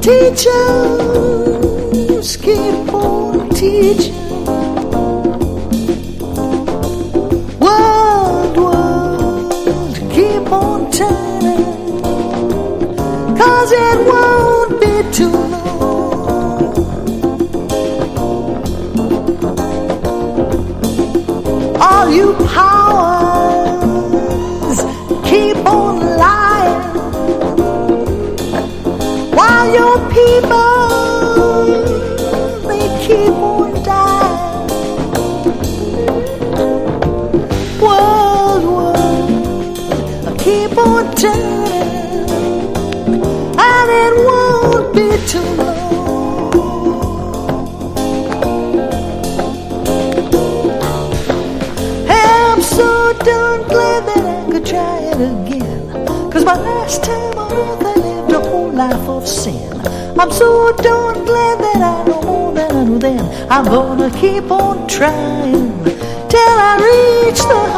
Teachers keep on teaching. World, keep on turning. 'Cause it won't be too long. All you powers keep on lying, while your people, they keep on dying. World, keep on turning, and it won't be too long. I'm so darn glad that I could try it again, 'cause my last time on earth I lived a whole life of sin. I'm so darn glad that I know more than I knew then. I'm gonna keep on trying till I reach the